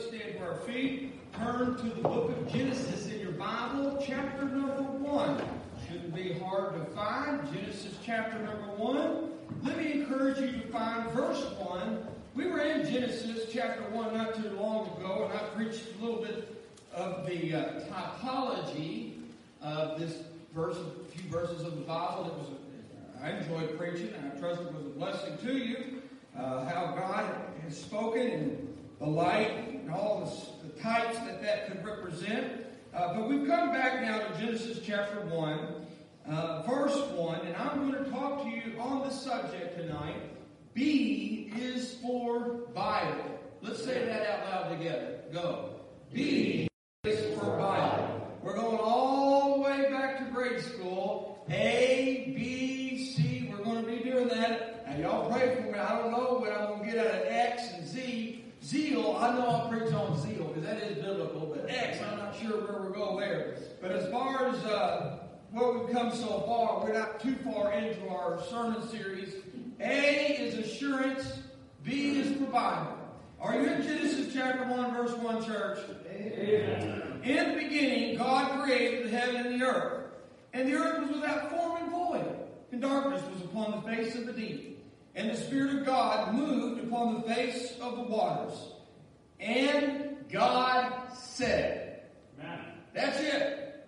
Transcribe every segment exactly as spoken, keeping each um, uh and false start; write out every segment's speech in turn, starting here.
stand to our feet. Turn to the book of Genesis in your Bible, chapter number one. Shouldn't be hard to find. Genesis chapter number one. Let me encourage you to find verse one. We were in Genesis chapter one not too long ago, and I preached a little bit of the uh, typology of this verse, a few verses of the Bible. It was a, I enjoyed preaching, and I trust it was a blessing to you. Uh, how God has spoken, and the light, and all the, the types that that could represent. Uh, but we've come back now to Genesis chapter one, uh, verse one, and I'm going to talk to you on the subject tonight. B is for Bible. Let's say that out loud together. Go. B is for Bible. We're going all the way back to grade school. A, B, C. We're going to be doing that. Now, y'all pray for me. I don't know what I'm going to get out of X and Z. Zeal, I know I'll preach on zeal because that is biblical. But X, I'm not sure where we'll go there. But as far as uh, where we've come so far, we're not too far into our sermon series. A is assurance. B is for Bible. Are you in Genesis chapter one, verse one, church? Amen. In the beginning, God created the heaven and the earth. And the earth was without form and void. And darkness was upon the face of the deep. And the Spirit of God moved upon the face of the waters. And God said. Amen. That's it.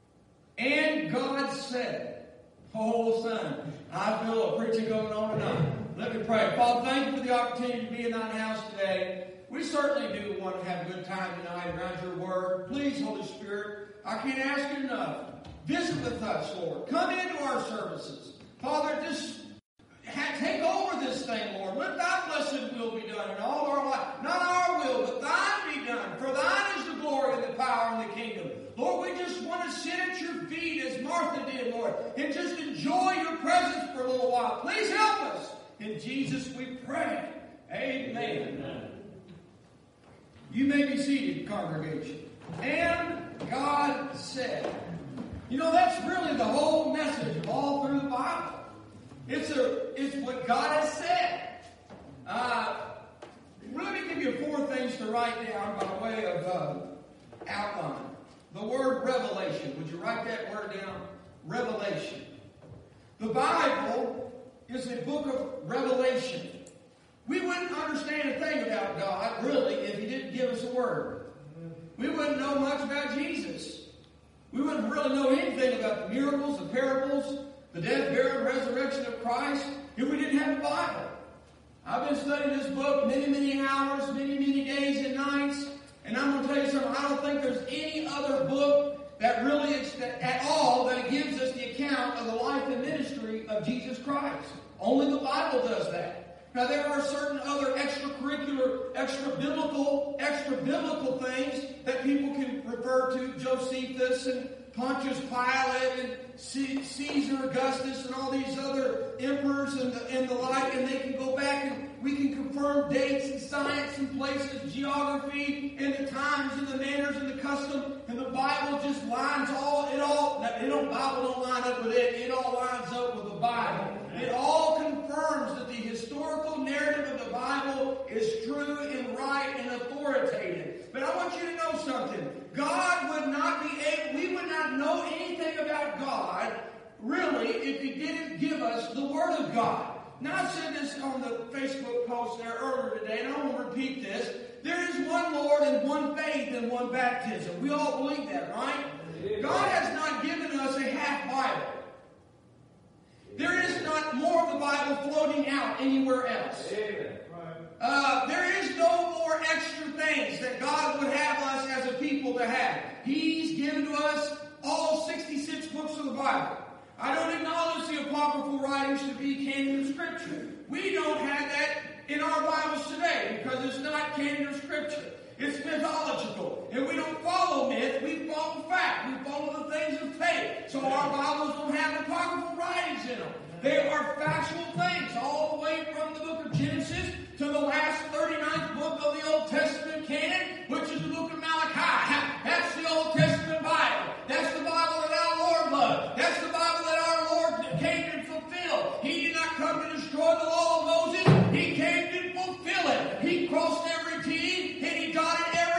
And God said. Oh, son, I feel a preaching going on tonight. Let me pray. Father, thank you for the opportunity to be in thine house today. We certainly do want to have a good time tonight around your word. Please, Holy Spirit, I can't ask you enough. Visit with us, Lord. Come into our services. Father, just take over this thing, Lord. Let thy blessed will be done in all our life. Not our will, but thine be done. For thine is the glory and the power and the kingdom. Lord, we just want to sit at your feet as Martha did, Lord, and just enjoy your presence for a little while. Please help us. In Jesus we pray. Amen. Amen. You may be seated, congregation. And God said. You know, that's really the whole message of all through the Bible. It's a, it's what God has said. Uh, let me give you four things to write down by way of uh, outline. The word revelation. Would you write that word down? Revelation. The Bible is a book of revelation. We wouldn't understand a thing about God, really, if He didn't give us a word. We wouldn't know much about Jesus. We wouldn't really know anything about the miracles, the parables, the death, burial, and resurrection of Christ if we didn't have the Bible. I've been studying this book many, many hours, many, many days and nights. And I'm going to tell you something. I don't think there's any other book that really, at all, that gives us the account of the life and ministry of Jesus Christ. Only the Bible does that. Now, there are certain other extracurricular, extra-biblical, extra-biblical things that people can refer to. Josephus and Pontius Pilate and Caesar Augustus and all these other emperors and the, and the like, and they can go back and we can confirm dates and science and places, geography, and the times and the manners and the custom, and the Bible just lines all, it all, it don't, Bible don't line up with it, it all lines up with the Bible. It all confirms that the historical narrative of the Bible is true and right and authoritative. But I want you to know something. God would not be able, we would not know anything about God, really, if He didn't give us the Word of God. Now, I said this on the Facebook post there earlier today, and I want to repeat this. There is one Lord and one faith and one baptism. We all believe that, right? God has not given us a half Bible. There is not more of the Bible floating out anywhere else. Uh, there is no more extra things that God would have us as a people to have. He's given to us all sixty-six books of the Bible. I don't acknowledge the apocryphal writings to be canon of Scripture. We don't have that in our Bibles today because it's not canon of Scripture. It's mythological. And we don't follow myth, we follow fact. We follow the things of faith. So our Bibles don't have apocryphal writings in them. They are factual things all the way from the book of Genesis to the last thirty-ninth book of the Old Testament canon, which is the book of Malachi. That's the Old Testament Bible. That's the Bible that our Lord loved. That's the Bible that our Lord came and fulfilled. He did not come to destroy the law of Moses. He came to fulfill it. He crossed every T and He dotted every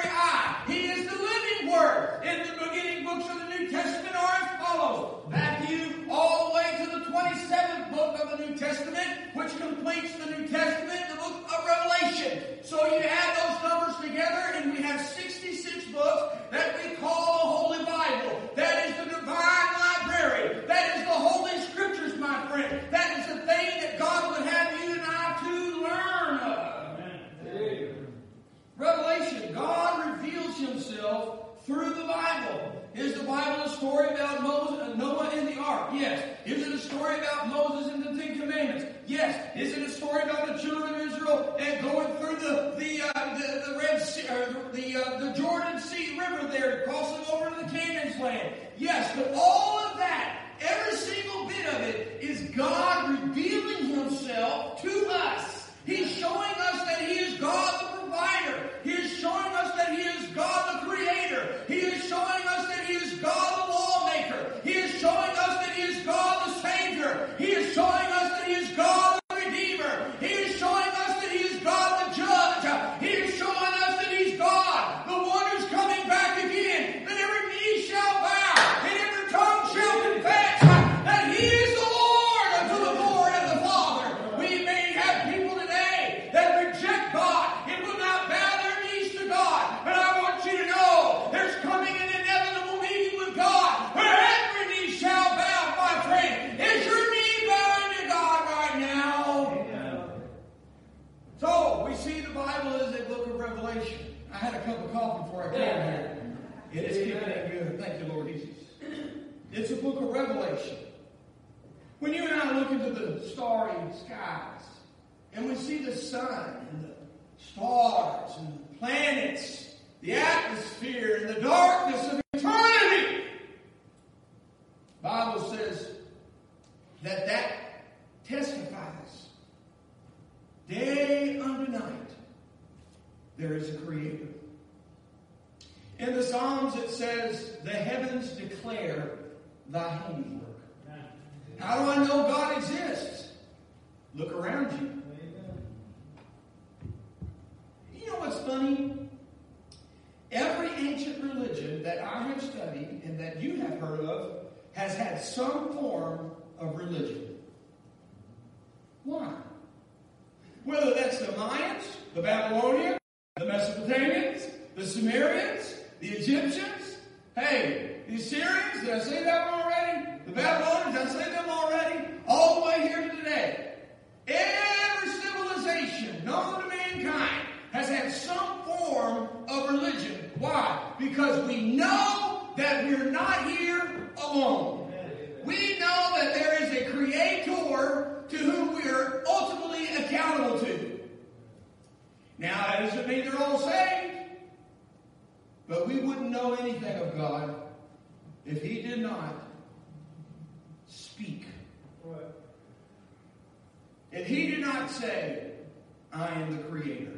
revelation. God reveals himself through the Bible. Is the Bible a story about Moses, Noah and the ark? Yes. Is it a story about Moses and the Ten Commandments? Yes. Is it a story about the children of Israel and going through the the uh, the, the Red Sea, or the uh, the Jordan Sea River there, crossing over to the Canaan's land? Yes. But all of that, every single bit of it, is God revealing himself to us. He's showing us that he is God the provider. He is showing us that he is God the creator. He is showing us that he is God the lawmaker. He is showing us that he is God the savior. He is showing us that he is God the redeemer. He is showing us that he is God the judge. He is showing us that he's God, the one who's coming back again. That every knee shall bow and every tongue shall confess that he is the Lord unto the Lord and the Father. We may have people today that reject God and will not bow their knees to God. But I want you to know there's coming an inevitable meeting with God where every knee shall bow, my friend. Is your knee bowing to God right now? Amen. So, we see the Bible as a book of Revelation. I had a cup of coffee before I came here. It is kicking in good. Thank you, Lord Jesus. It's a book of Revelation. When you and I look into the starry skies, and we see the sun and the stars and the planets, the atmosphere and the darkness of eternity, the Bible says that that testifies day unto night there is a creator. In the Psalms it says, the heavens declare thy handiwork. How do I know God exists? Look around you. You know what's funny? Every ancient religion that I have studied and that you have heard of has had some form of religion. Why? Whether that's the Mayans, the Babylonians, the Mesopotamians, the Sumerians, the Egyptians, hey, the Assyrians, did I say that one already? The Babylonians, did I say them already? All the way here to today. Every civilization known to mankind has had some form of religion. Why? Because we know that we're not here alone. We know that there is a creator to whom we are ultimately accountable to. Now, that doesn't mean they're all saved. But we wouldn't know anything of God if he did not speak. If he did not say, I am the creator.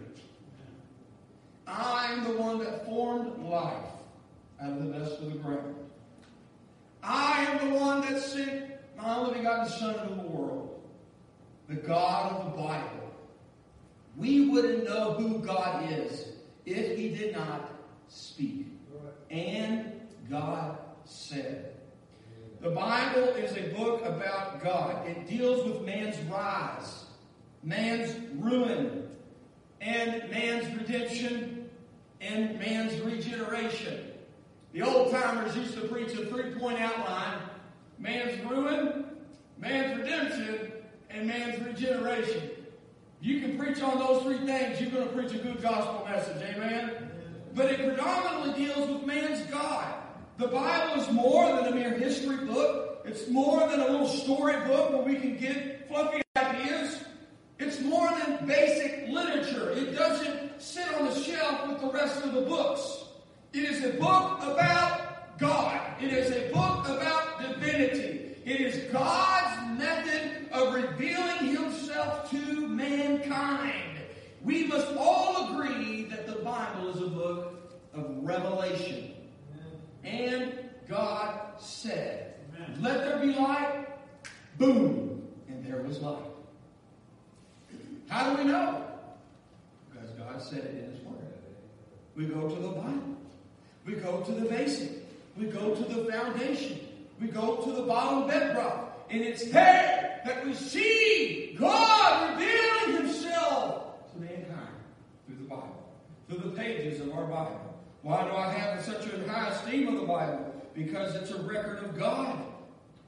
I am the one that formed life out of the dust of the ground. I am the one that sent my only begotten Son into the world. The God of the Bible. We wouldn't know who God is if he did not speak. And God said. The Bible is a book about God. It deals with man's rise, man's ruin, and man's redemption, and man's regeneration. The old-timers used to preach a three-point outline: man's ruin, man's redemption, and man's regeneration. You can preach on those three things, you're going to preach a good gospel message, amen? But it predominantly deals with man's God. The Bible is more than a mere history book. It's more than a little story book where we can get fluffy ideas. It's more than basic literature. It doesn't sit on the shelf with the rest of the books. It is a book about God. It is a book about divinity. It is God's method of revealing himself to mankind. We must all agree that the Bible is a book of revelation. And God said, Amen. Let there be light. Boom. And there was light. How do we know? Because God said it in his word. We go to the Bible. We go to the basic. We go to the foundation. We go to the bottom bedrock. And it's there that we see God revealing himself to mankind through the Bible, through the pages of our Bible. Why do I have such a high esteem of the Bible? Because it's a record of God.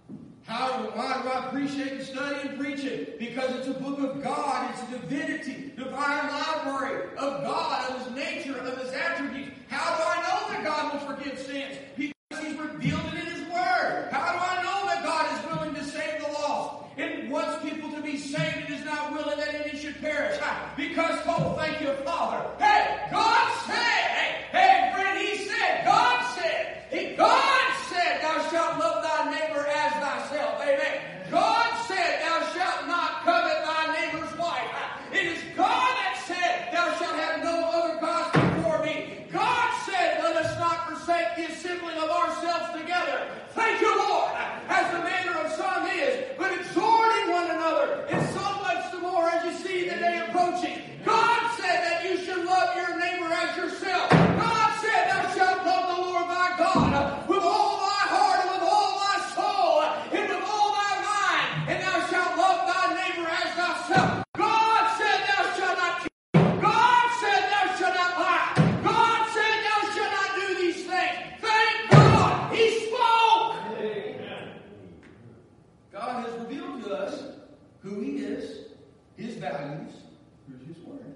How, why do I appreciate and study and preach it? Because it's a book of God. It's a divinity, divine library of God, of His nature, of His attributes. How do I know that God will forgive sins? Because He's revealed it in His Word. How do I know that God is willing to save the lost and wants people to be saved and is not willing that any should perish? Because, oh, thank you, Father. Hey, God said, hey, hey, friend, He said, God said, He, God said, thou shalt love thy neighbor as thyself. Amen. God said, thou shalt not covet thy neighbor's wife. It is God that said, thou shalt have no other gods before me. God said, let us not forsake the assembling of ourselves together. Thank you, Lord, as the manner of some is, but exhorting one another, and so much the more as you see the day approaching. God said that you should love your neighbor as yourself. God said, thou shalt love the Lord thy God with all thy heart and with all thy soul and with all thy mind, and thou shalt love thy neighbor as thyself. God said, thou shalt not kill. God said, thou shalt not lie. God said, thou shalt not do these things. Thank God, He spoke. Amen. God has revealed to us who He is, His values, through His Word.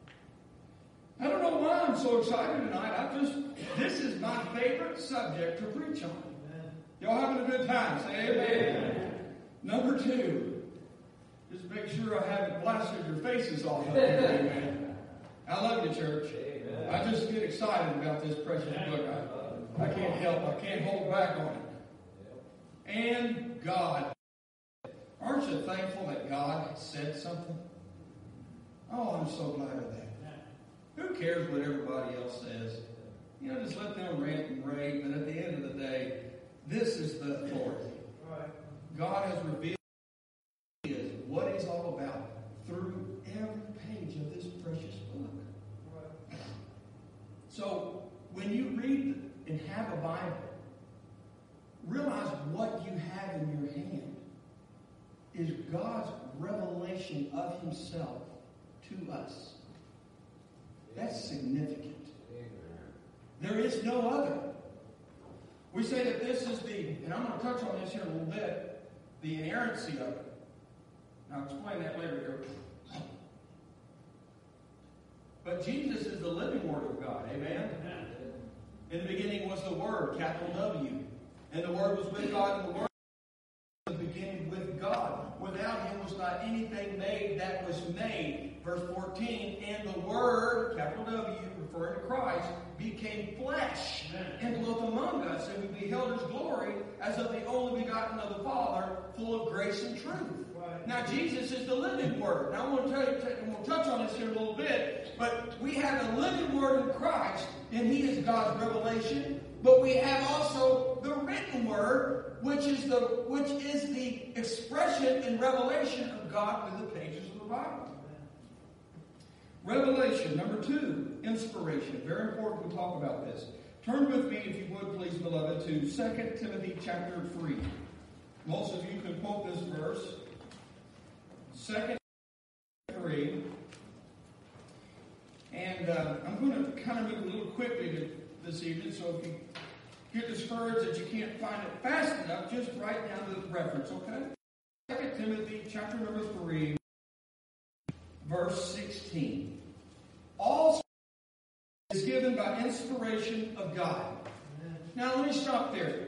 I don't know why I'm so excited tonight. I just, this is my favorite subject to preach on. Amen. Y'all having a good time? Say amen. Amen. Number two, just make sure I haven't blasted your faces off of it. Amen. I love you, church. Amen. I just get excited about this precious book. I, I can't help. I can't hold back on it. And God. Aren't you thankful that God said something? Oh, I'm so glad of that. Who cares what everybody else says? You know, just let them rant and rave, and at the end of the day, this is the authority. God has revealed what He's all about through every page of this precious book. So, when you read and have a Bible, realize what you have in your hand is God's revelation of Himself to us. That's significant. There is no other. We say that this is the, and I'm going to touch on this here in a little bit, the inerrancy of it. I'll explain that later here. But Jesus is the living Word of God. Amen? In the beginning was the Word, capital W. And the Word was with God, and the Word was in the beginning with God. Without Him was not anything made that was made. Verse fourteen, and the Word, capital W, referring to Christ, became flesh and dwelt among us, and we beheld His glory as of the only begotten of the Father, full of grace and truth. Right. Now, Jesus is the living Word. Now, I want to tell you, and we'll touch on this here a little bit, but we have a living Word in Christ, and He is God's revelation. But we have also the written Word, which is the which is the expression and revelation of God through the pages of the Bible. Revelation, number two, inspiration. Very important we talk about this. Turn with me, if you would, please, beloved, to Second Timothy chapter three. Most of you can quote this verse. Second Timothy three. And uh, I'm going to kind of move a little quickly to, this evening, so if you get discouraged that you can't find it fast enough, just write down the reference, okay? Second Timothy chapter number three. Verse sixteen. All is given by inspiration of God. Now let me stop there.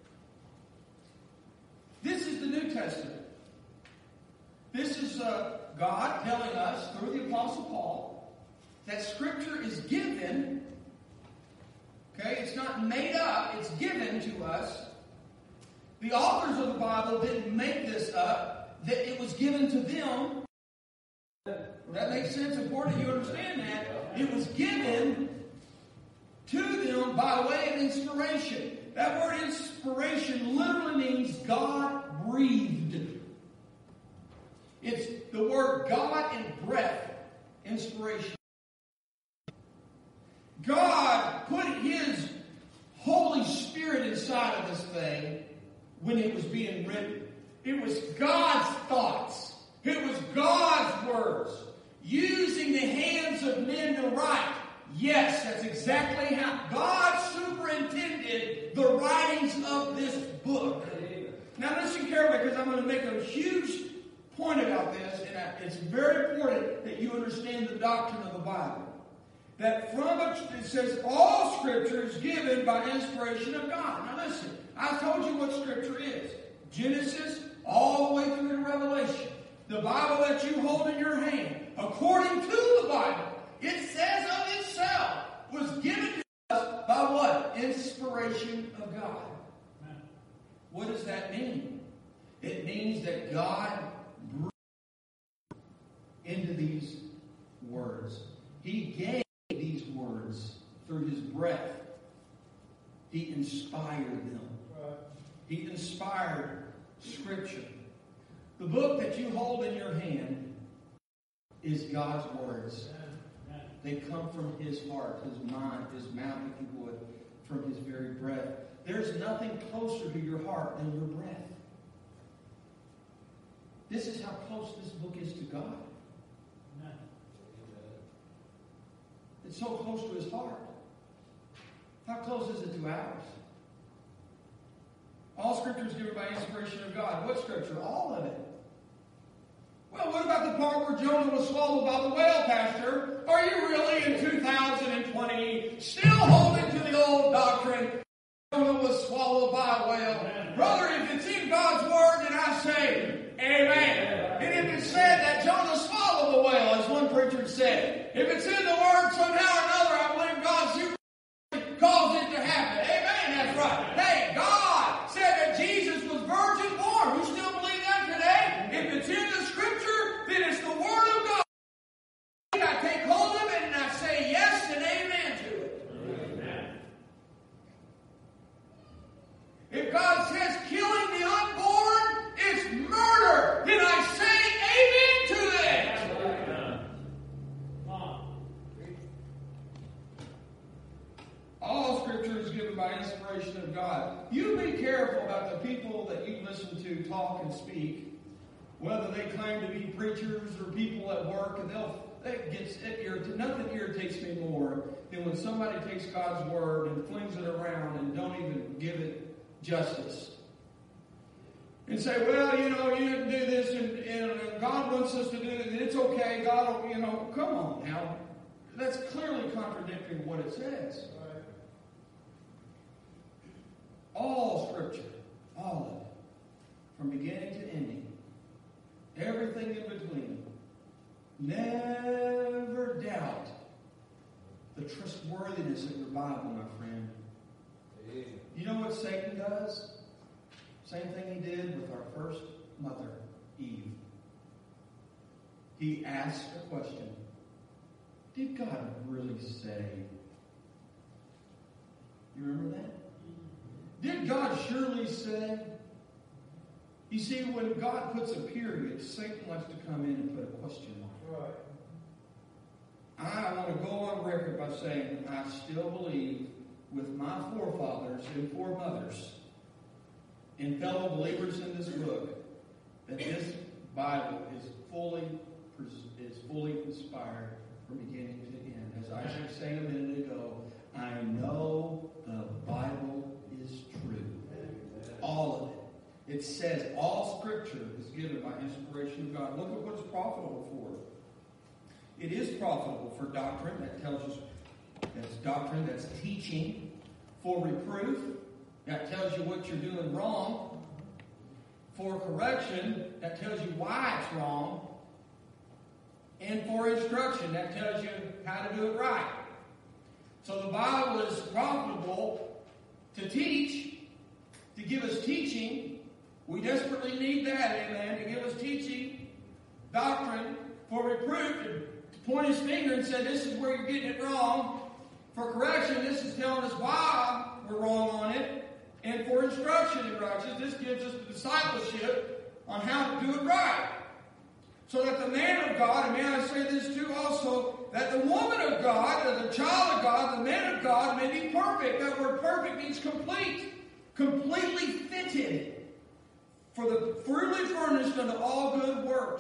This is the New Testament. This is uh, God telling us through the Apostle Paul that Scripture is given. Okay, it's not made up, it's given to us. The authors of the Bible didn't make this up, that it was given to them. That makes sense. Important you understand that. It was given to them by way of inspiration. That word inspiration literally means God breathed. It's the word God and breath. Inspiration. God put His Holy Spirit inside of this thing when it was being written. It was God's thoughts. It was God's words. Using the hands of men to write. Yes, that's exactly how God superintended the writings of this book. Now listen carefully, because I'm going to make a huge point about this, and it's very important that you understand the doctrine of the Bible. That from it, it says all Scripture is given by inspiration of God. Now listen, I told you what Scripture is. Genesis all the way through to Revelation. The Bible that you hold in your hand, according to the Bible, it says of itself, was given to us by what? Inspiration of God. What does that mean? It means that God breathed into these words. He gave these words through His breath. He inspired them. He inspired Scripture. The book that you hold in your hand is God's words. They come from His heart, His mind, His mouth, if you would, from His very breath. There's nothing closer to your heart than your breath. This is how close this book is to God. It's so close to His heart. How close is it to ours? All Scripture is given by inspiration of God. What Scripture? All of it. Well, what about the part where Jonah was swallowed by the whale, Pastor? Are you really in two thousand twenty still holding to the old doctrine? Jonah was swallowed by a whale. Brother, if it's in God's Word, then I say, amen. And if it said that Jonah swallowed the whale, as one preacher said, if it's in the Word somehow or another, I believe God super caused it to happen. Amen, that's right. Hey, God said that Jesus was virgin born. We still believe that today? If it's in the Scripture, then it's the Word of God. I take hold of it and I say yes and amen to it. Amen. If God says killing the unborn is murder, then I say amen to that. All Scripture is given by inspiration of God. You be careful about the people that you listen to talk and speak, whether they claim to be preachers or people at work, and they'll that gets it irritates. Nothing irritates me more than when somebody takes God's Word and flings it around and don't even give it justice. And say, well, you know, you didn't do this, and, and God wants us to do it, and it's okay. God will, you know, come on now. That's clearly contradicting what it says. Right. All Scripture, all of it, from beginning to ending, everything in between. Never doubt the trustworthiness of your Bible, my friend. You know what Satan does? Same thing he did with our first mother, Eve. He asked a question. Did God really say? You remember that? Did God surely say? You see, when God puts a period, Satan likes to come in and put a question mark. Right. I want to go on record by saying I still believe with my forefathers and foremothers and fellow believers in this book that this Bible is fully is fully inspired from beginning to end. As I was saying a minute ago, I know the Bible is true. All of it. It says all Scripture is given by inspiration of God. Look at what it's profitable for. It is profitable for doctrine. That tells us that's doctrine, that's teaching. For reproof, that tells you what you're doing wrong. For correction, that tells you why it's wrong. And for instruction, that tells you how to do it right. So the Bible is profitable to teach, to give us teaching. We desperately need that, amen, to give us teaching, doctrine, for reproof, to point his finger and say, this is where you're getting it wrong. For correction, this is telling us why we're wrong on it. And for instruction in righteousness, this gives us the discipleship on how to do it right. So that the man of God, and may I say this too also, that the woman of God, or the child of God, the man of God may be perfect. That word perfect means complete. Completely fitted for the fruitfully furnished unto all good works.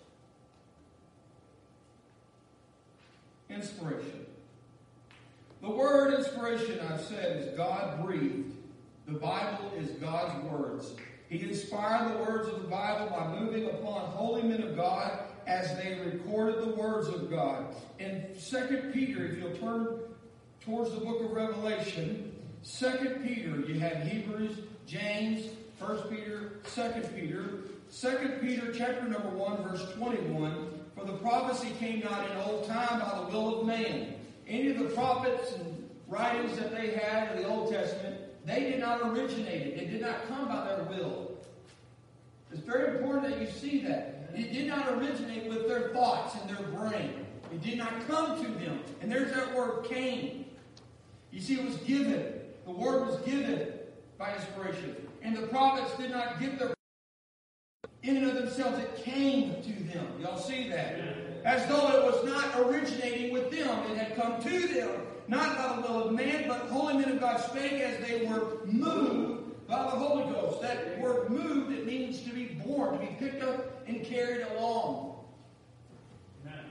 Inspiration. The word inspiration, I've said, is God-breathed. The Bible is God's words. He inspired the words of the Bible by moving upon holy men of God as they recorded the words of God. In Second Peter, if you'll turn towards the book of Revelation, Second Peter, you have Hebrews, James, First Peter, Second Peter. Second Peter chapter number one, verse twenty-one, for the prophecy came not in old time by the will of man. Any of the prophets and writings that they had in the Old Testament, they did not originate it. It did not come by their will. It's very important that you see that. It did not originate with their thoughts and their brain. It did not come to them. And there's that word came. You see, it was given. The word was given by inspiration. And the prophets did not give their in and of themselves. It came to them. Y'all see that? As though it was not originating with them. It had come to them. Not by the will of man, but holy men of God spake as they were moved by the Holy Ghost. That word moved, it means to be borne, to be picked up and carried along. Amen.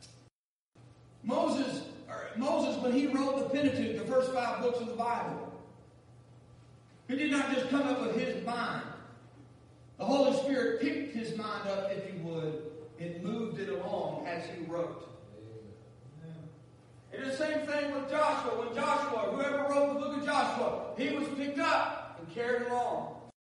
Moses, or Moses, when he wrote the Pentateuch, the first five books of the Bible, he did not just come up with his mind. The Holy Spirit picked his mind up, if you would, and moved it along as he wrote. It is the same thing with Joshua. When Joshua, whoever wrote the book of Joshua, he was picked up and carried along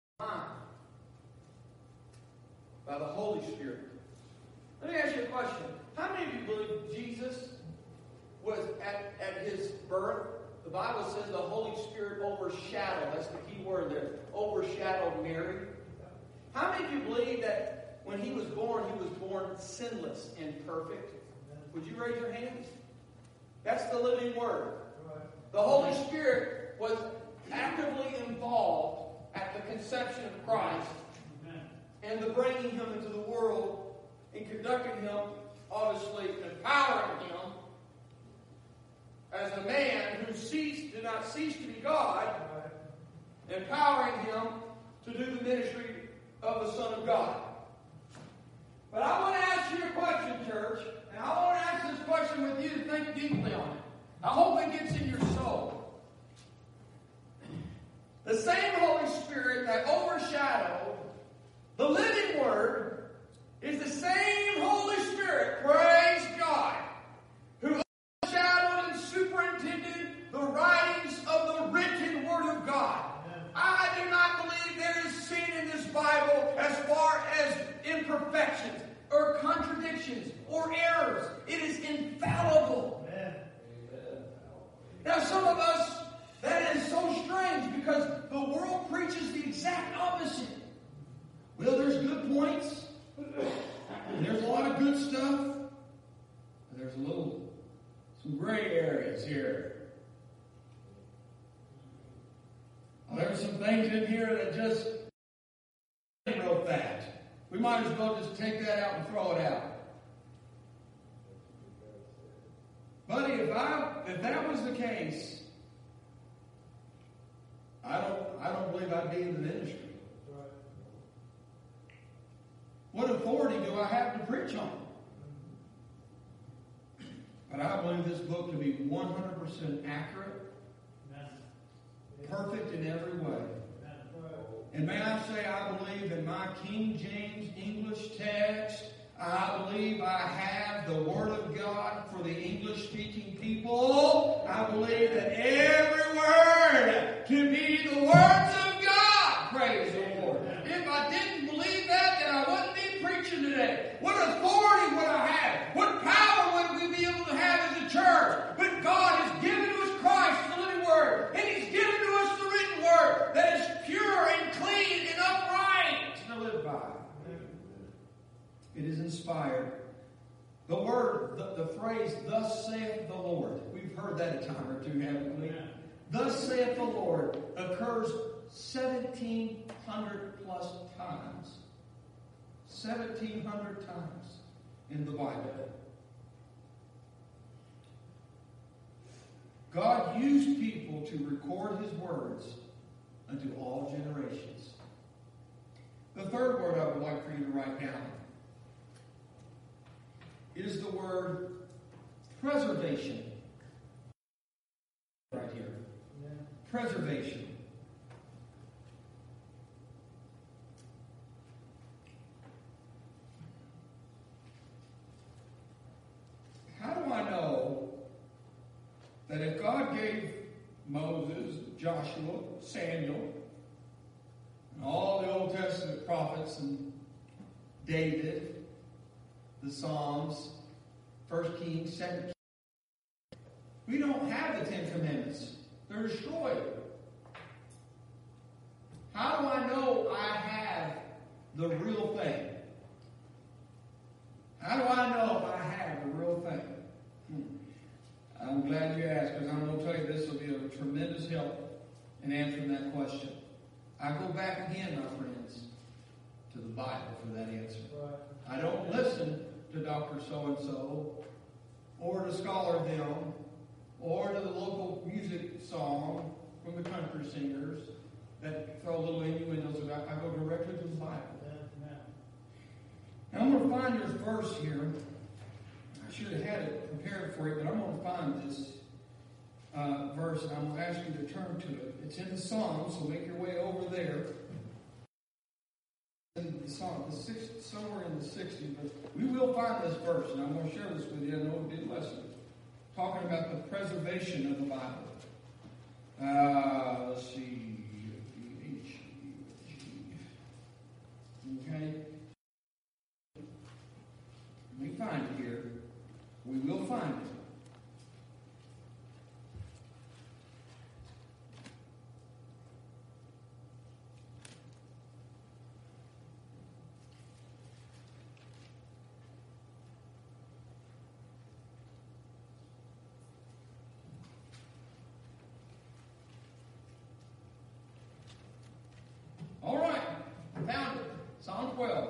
by the Holy Spirit. Let me ask you a question. How many of you believe Jesus was at, at his birth? The Bible says the Holy Spirit overshadowed. That's the key word there. Overshadowed Mary. How many of you believe that when he was born, he was born sinless and perfect? Would you raise your hands? That's the living word. The Holy Spirit was actively involved at the conception of Christ and the bringing him into the world and conducting him, obviously empowering him as a man who ceased, did not cease to be God, empowering him to do the ministry of the Son of God. But I want to ask you a question, church. And I want to ask this question with you to think deeply on it. I hope it gets in your soul. The same Holy Spirit that overshadowed the living Word is the same Holy Spirit, praise God, who overshadowed and superintended the writings of the written Word of God. I do not believe there is sin in this Bible as far as imperfections or contradictions or errors. It is infallible. Amen. Now, some of us, that is so strange because the world preaches the exact opposite. Well, there's good points, and there's a lot of good stuff, and there's a little, some gray areas here. Well, there's some things in here that just wrote that. We might as well just take that out and throw it out. Buddy, if I if that was the case, I don't I don't believe I'd be in the ministry. What authority do I have to preach on? But I believe this book to be one hundred percent accurate, perfect in every way. And may I say, I believe in my King James English text. I believe I have the Word of God for the English-speaking people. I believe that every word can be the words of God. Praise the Lord. If I didn't believe that, then I wouldn't be preaching today. What authority would I have? What power would we be able to have as a church? But God has given to us Christ, the living Word. And He's given to us the written Word that is pure and clean and upright to live by. It is inspired. The word, the, the phrase, thus saith the Lord. We've heard that a time or two, haven't we? Yeah. Thus saith the Lord occurs seventeen hundred plus times. seventeen hundred times in the Bible. God used people to record His words unto all generations. The third word I would like for you to write down is the word preservation. Right here. Yeah. Preservation. that if God gave Moses, Joshua, Samuel, and all the Old Testament prophets, and David, the Psalms, First Kings, Second Kings, we don't have the Ten Commandments. They're destroyed. How do I know I have the real thing? How do I know if I have the real thing? Hmm. I'm glad you asked, because I'm going to tell you this will be a tremendous help in answering that question. I go back again, my friends, to the Bible for that answer. I don't listen to Doctor So-and-so, or to Scholar them, or to the local music song from the country singers that throw little innuendos about. I go directly to the Bible. Now I'm going to find this verse here. I should have had it prepared for you, but I'm going to find this uh, verse, and I'm going to ask you to turn to it. It's in the Psalms, so make your way over there. In the Psalm, the sixth, somewhere in the sixties, but we will find this verse, and I'm going to share this with you. I know we did lesson, talking about the preservation of the Bible. Uh, let's see, H, G. Okay. We find it here. We will find it. All right. Found it. Psalm twelve.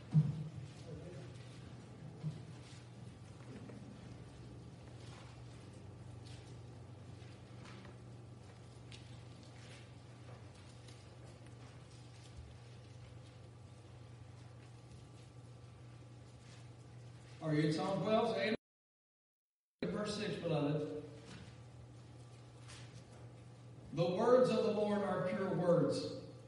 Are you in Psalm twelve? Say verse six, beloved. The words of the Lord are pure words,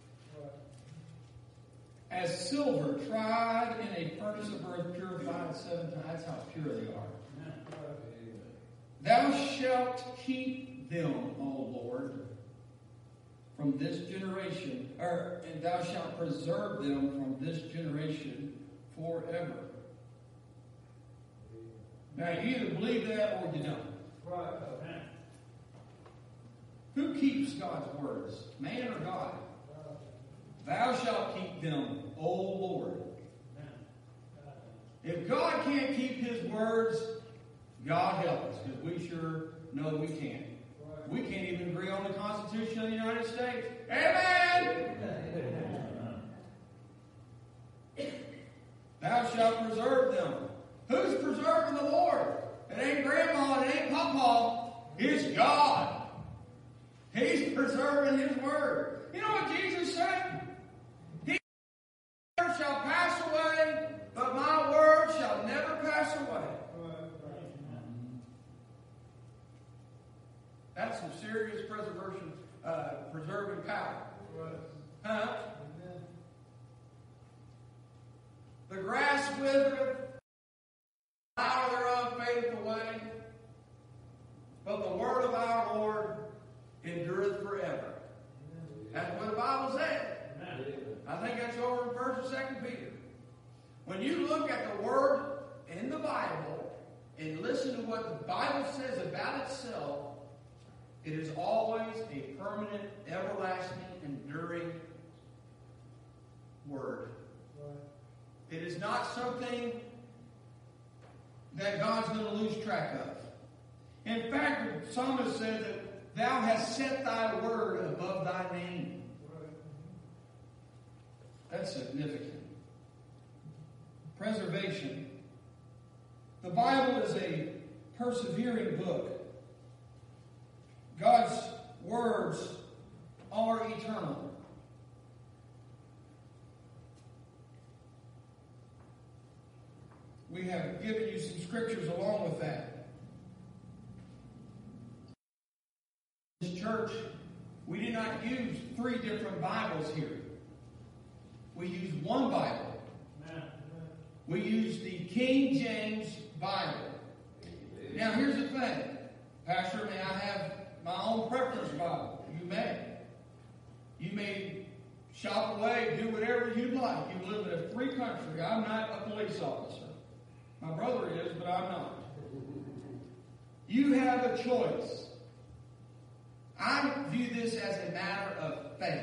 as silver tried in a furnace of earth, purified seven times. That's how pure they are. Thou shalt keep them, O Lord, from this generation, or and thou shalt preserve them from this generation forever. Now, you either believe that or you don't. Right. Who keeps God's words? Man or God? Thou shalt keep them, O Lord. If God can't keep His words, God help us, because we sure know we can't. We can't even agree on the Constitution of the United States. Amen! Thou shalt preserve them. Who's preserving the Lord? It ain't Grandma, it ain't Papa. It's God. He's preserving His word. You know what Jesus said? His word shall pass away, but my word shall never pass away. That's some serious preservation, uh, preserving power. Huh? The grass withereth, the flower thereof fadeth away, but the word of our Lord endureth forever. That's what the Bible said. I think that's over in First and Second Peter. When you look at the word in the Bible and listen to what the Bible says about itself, it is always a permanent, everlasting, enduring word. It is not something that God's going to lose track of. In fact, the psalmist said that thou hast set thy word above thy name. That's significant. Preservation. The Bible is a persevering book. God's words are eternal. We have given you some scriptures along with that. This church, we did not use three different Bibles here. We used one Bible. We used the King James Bible. Now, here's the thing. Pastor, may I have my own preference Bible? You may. You may shop away, do whatever you'd like. You live in a free country. I'm not a police officer. My brother is, but I'm not. You have a choice. I view this as a matter of faith.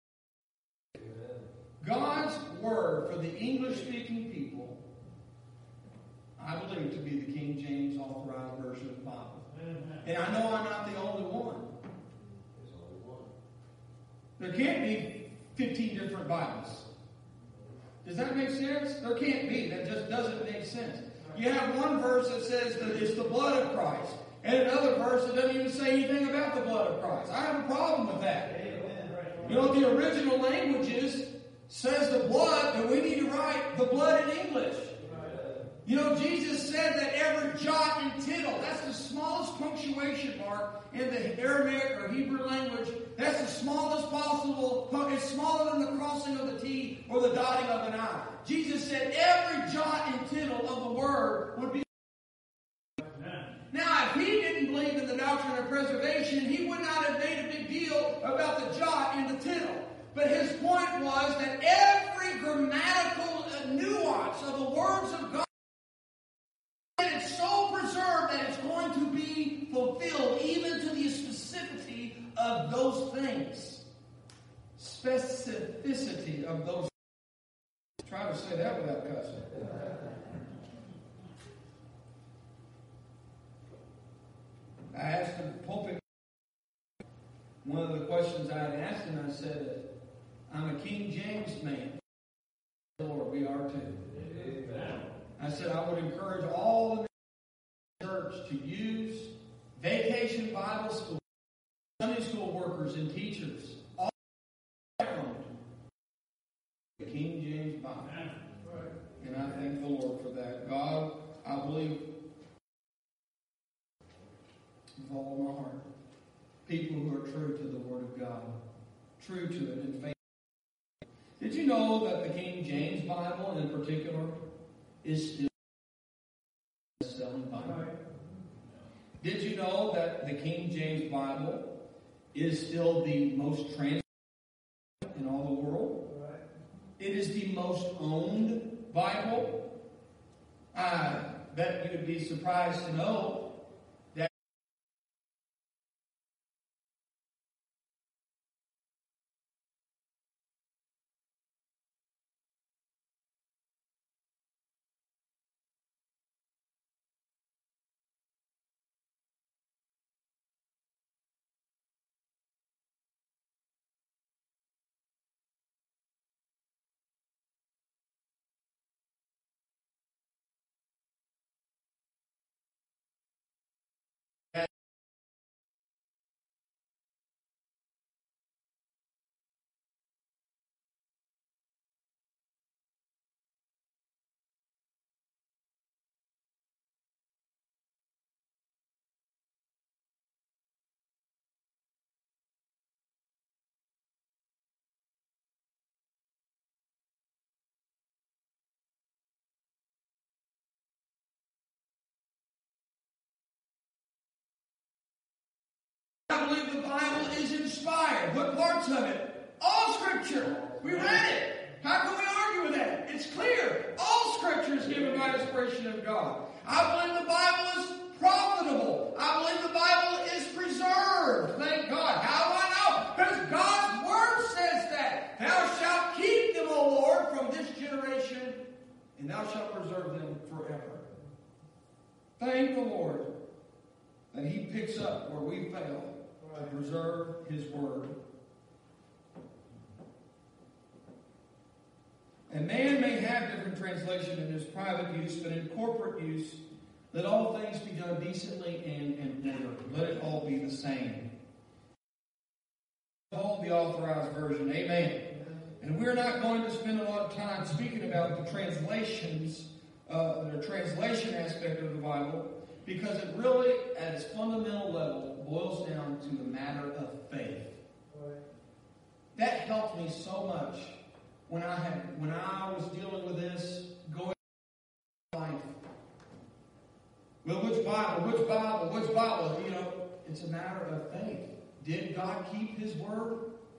God's Word for the English-speaking people, I believe to be the King James Authorized Version of the Bible. And I know I'm not the only one. There can't be fifteen different Bibles. Does that make sense? There can't be. That just doesn't make sense. You have one verse that says that it's the blood of Christ, and another verse that doesn't even say anything about the blood of Christ. I have a problem with that. You know, the original languages says the blood, but we need to write the blood in English. You know, Jesus said that every jot and tittle, that's the smallest punctuation mark in the Aramaic or Hebrew language. That's the smallest possible, it's smaller than the crossing of the T or the dotting of an I. Jesus said every jot and tittle of the word would be. Now, if he didn't believe in the doctrine of preservation, he would not have made a big deal about the jot and the tittle. But his point was that every grammatical nuance of the words of God, it's so preserved that it's going to be fulfilled, even to the specificity of those things. Specificity of those things. Try to say that without cussing. I asked the pulpit, one of the questions I had asked him, I said, I'm a King James man. Lord, we are too. Amen. I said I would encourage all the church to use Vacation Bible School, Sunday school workers and teachers, all around the King James Bible. And I thank the Lord for that. God, I believe with all my heart, people who are true to the Word of God, true to it in faith. Did you know that the King James Bible in particular is still a best-selling Bible? Did you know that the King James Bible is still the most translated in all the world? It is the most owned Bible. I bet you would be surprised to know I believe the Bible is inspired. What parts of it? All Scripture. We read it. How can we argue with that? It's clear. All Scripture is given by inspiration of God. I believe the Bible is profitable. I believe the Bible is preserved. Thank God. How do I know? Because God's Word says that. Thou shalt keep them, O Lord, from this generation, and thou shalt preserve them forever. Thank the Lord that He picks up where we fail to preserve His Word. And man may have different translation in his private use, but in corporate use, let all things be done decently and in order. Let it all be the same. All the authorized version. Amen. And we're not going to spend a lot of time speaking about the translations, uh, the translation aspect of the Bible, because it really, at its fundamental level, boils down to the matter of faith. That helped me so much when I had when I was dealing with this, going life. Well, which Bible? Which Bible? Which Bible? You know, it's a matter of faith. Did God keep His word?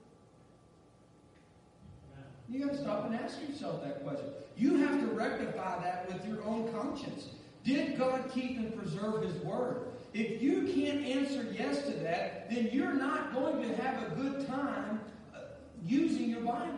You got to stop and ask yourself that question. You have to rectify that with your own conscience. Did God keep and preserve His word? If you can't answer yes to that, then you're not going to have a good time uh, using your Bible.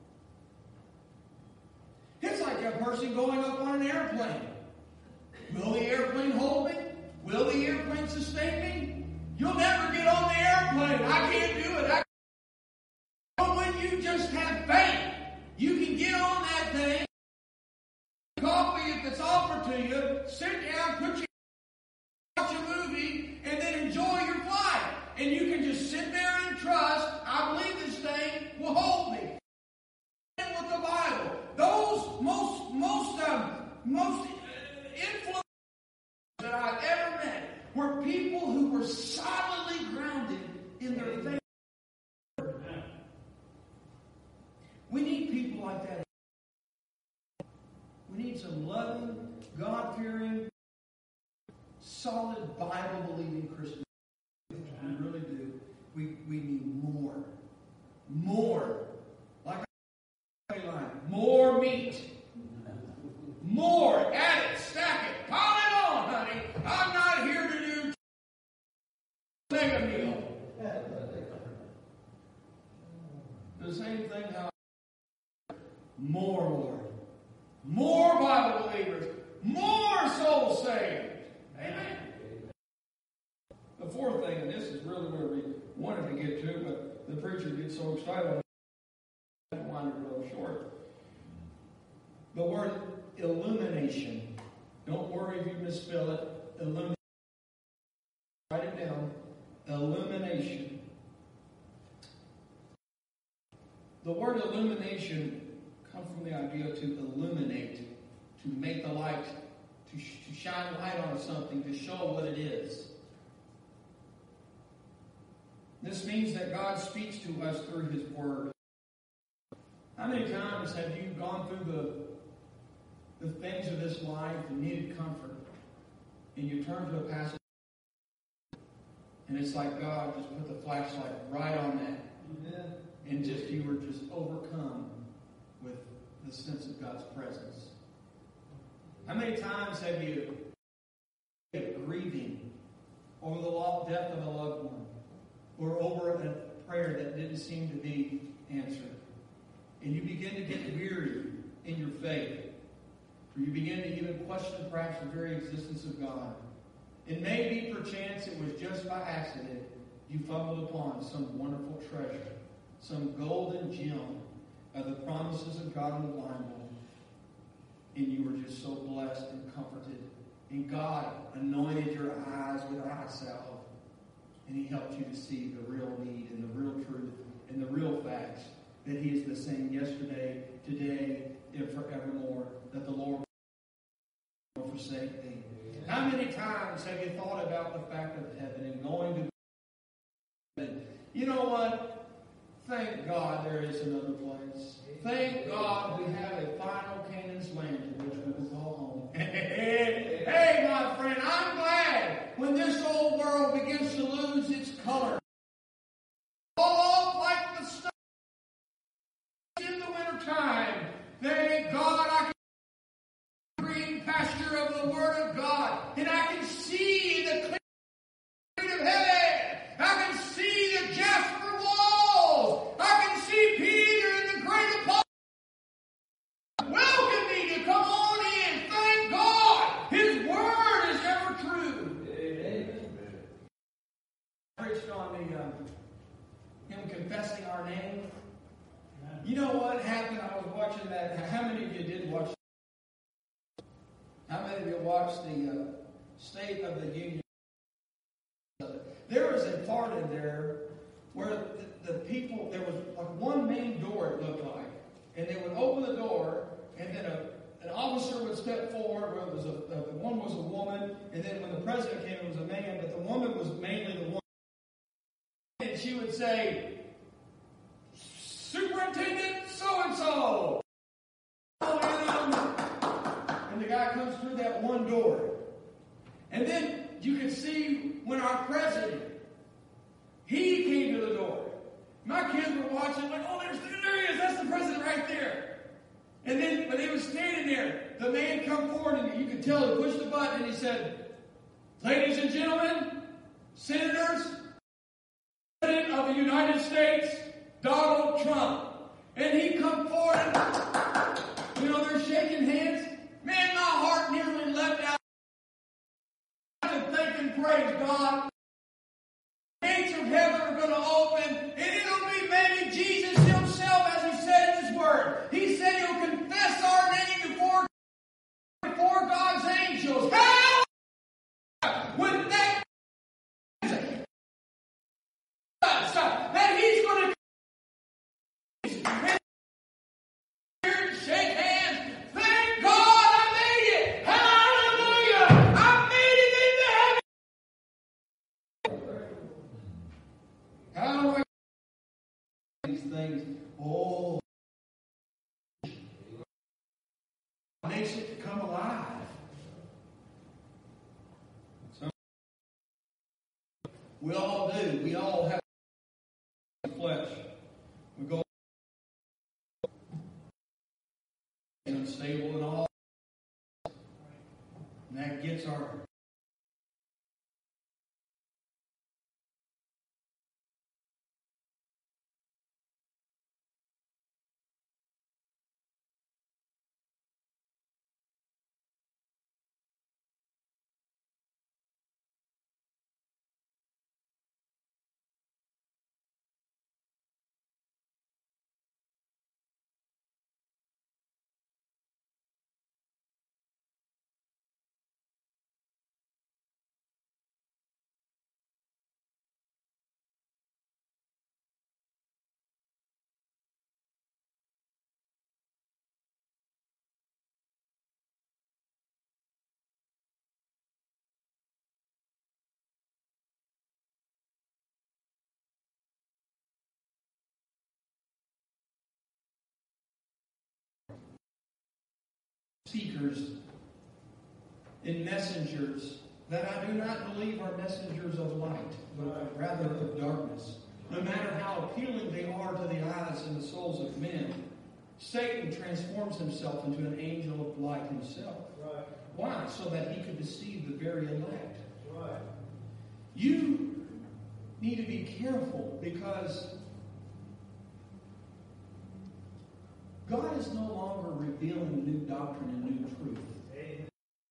It's like a person going up on an airplane. Will the airplane hold me? Will the airplane sustain me? You'll never get on the airplane. I can't do it. I But when you just have faith, you can get on that thing, coffee if it's offered to you, sit down, put your watch a movie, and then enjoy your flight. And you can just sit there and trust, I believe this thing will hold me. And with the Bible, those most most um, most influential that I've ever met were people who were solidly grounded in their faith. We need people like that. We need some loving, God-fearing, solid, Bible-believing Christians. We really do. We, we need more. More. Like I line. More meat. More. Add it. Stack it. Pile it on, honey. I'm not here to do mega meal. The same thing how more, Lord. More Bible believers. More souls saved. Amen. The fourth thing, and this is really where we wanted to get to, but the preacher gets so excited, I wanted to go short. The word illumination. Don't worry if you misspell it. Illumination. Write it down. Illumination. The word illumination comes from the idea to illuminate, to make the light, to, sh- to shine light on something, to show what it is. This means that God speaks to us through His Word. How many times have you gone through the, the things of this life and needed comfort, and you turn to a passage, and it's like God just put the flashlight right on that. Amen. And just you were just overcome with the sense of God's presence. How many times have you been grieving over the death of a loved one, or over a prayer that didn't seem to be answered, and you begin to get weary in your faith, or you begin to even question perhaps the very existence of God? It may be perchance it was just by accident you fumbled upon some wonderful treasure, some golden gem of the promises of God in the Bible, and you were just so blessed and comforted. And God anointed your eyes with eye salve, and He helped you to see the real need and the real truth and the real facts that He is the same yesterday, today, and forevermore, that the Lord will forsake thee. How many times have you thought about the fact of heaven and going to heaven? You know what? Thank God there is another place. Thank God we have a final Canaan's land in which we will go home. Hey, my friend, I'm glad when this old world begins to lose its color. Fall off like the snow in the wintertime. Thank God I can see the green pasture of the Word of God, and I can see the clear of heaven. I can see the jasper walls. I can see Peter and the great apostle welcome me to come on in. Thank God His Word is ever true. Amen. I preached on the um, Him confessing our name. You know what happened? I was watching that. How many of you did watch? How many of you watched the uh, State of the Union? There was a part in there where the, the people, there was like one main door, it looked like, and they would open the door, and then a, an officer would step forward, where it was a, a, one was a woman, and then when the president came, it was a man, but the woman was mainly the woman. And she would say, Superintendent so-and-so. And the guy comes through that one door. And then you could see when our president, he came to the door. My kids were watching, like, oh, there's, there he is. That's the president right there. And then when he was standing there, the man come forward, and you could tell he pushed the button, and he said, ladies and gentlemen, senators, President of the United States, Donald Trump. And he come forward, and, you know, they're shaking hands. Man, my heart nearly left out. I have to thank and praise God. The gates of heaven are going to open, and it'll be maybe Jesus himself, as he said in his word. He said he'll confess our name before, before God's angels. Hallelujah! With that, that he's going to shake hands. Thank God I made it. Hallelujah! I made it into heaven. How do I these things? Oh, makes it come alive. So we all do. We all have flesh. We go unstable and all, and that gets our seekers and messengers that I do not believe are messengers of light, but rather of darkness. No matter how appealing they are to the eyes and the souls of men, Satan transforms himself into an angel of light himself. Right. Why? So that he could deceive the very elect. Right. You need to be careful, because God is no longer revealing new doctrine and new truth. Amen.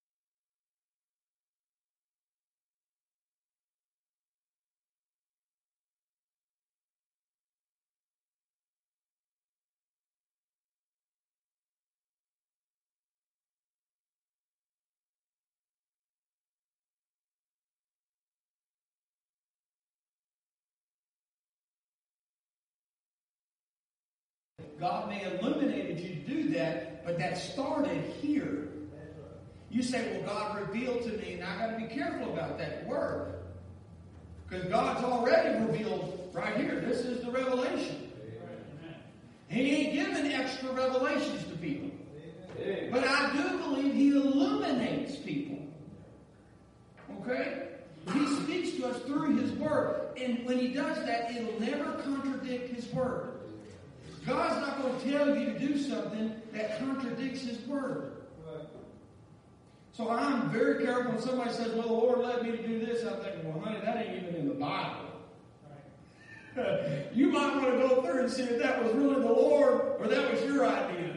God may have illuminated you to do that, but that started here. You say, well, God revealed to me, and I got to be careful about that word. Because God's already revealed right here. This is the revelation. He ain't giving extra revelations to people. But I do believe He illuminates people. Okay? He speaks to us through His Word. And when He does that, it'll never contradict His Word. God's not going to tell you to do something that contradicts His Word. Right. So I'm very careful when somebody says, well, the Lord led me to do this. I'm thinking, well, honey, that ain't even in the Bible. Right. You might want to go through and see if that was really the Lord or that was your idea.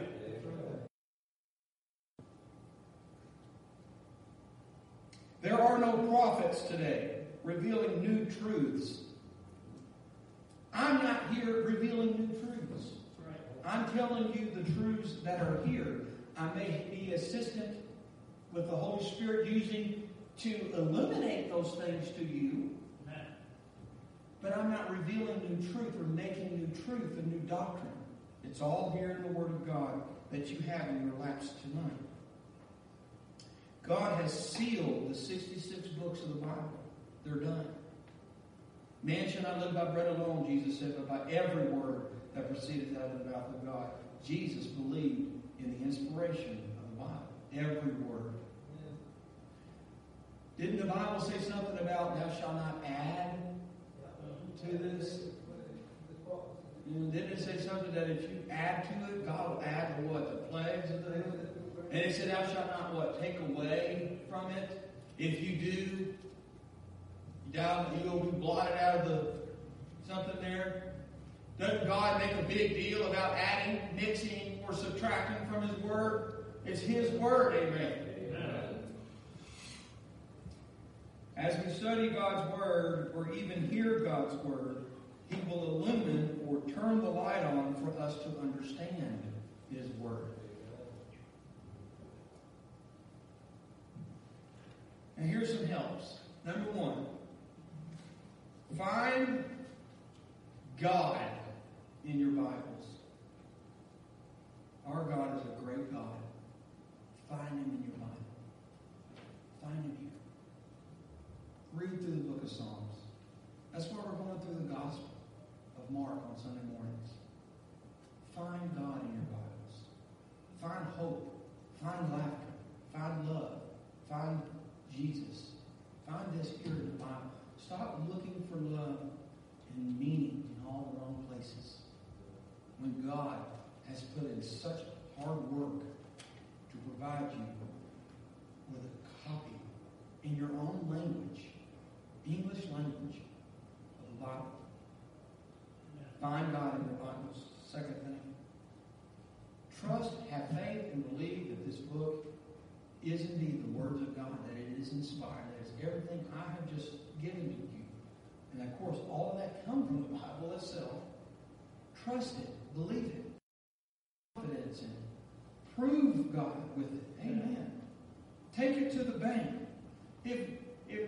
There are no prophets today revealing new truths. I'm not here revealing new truths. I'm telling you the truths that are here. I may be assistant with the Holy Spirit using to illuminate those things to you. But I'm not revealing new truth or making new truth a new doctrine. It's all here in the Word of God that you have in your laps tonight. God has sealed the sixty-six books of the Bible. They're done. Man shall not live by bread alone, Jesus said, but by every word that proceedeth out of the mouth of God. Jesus believed in the inspiration of the Bible. Every word. Didn't the Bible say something about thou shalt not add to this? You know, didn't it say something that if you add to it, God will add the what? The plagues of the And it said, thou shalt not what? Take away from it. If you do, down you will be blotted out of the something there. Doesn't God make a big deal about adding, mixing, or subtracting from His Word? It's His Word, amen. Amen. As we study God's Word, or even hear God's Word, He will illumine or turn the light on for us to understand His Word. And here's some helps. Number one, find God in your Bibles. Our God is a great God. Find Him in your Bible. Find Him here. Read through the book of Psalms. That's why we're going through the Gospel of Mark on Sunday mornings. Find God in your Bibles. Find hope. Find laughter. Find love. Find Jesus. Find this here in the Bible. Stop looking for love and meaning in all the wrong places. When God has put in such hard work to provide you with a copy in your own language, English language, of the Bible. Find God in your Bibles. Second thing, trust, have faith, and believe that this book is indeed the words of God, that it is inspired, that it's everything I have just given to you. And of course, all of that comes from the Bible itself. Trust it, believe it, confidence in it, prove God with it. Amen. Take it to the bank. If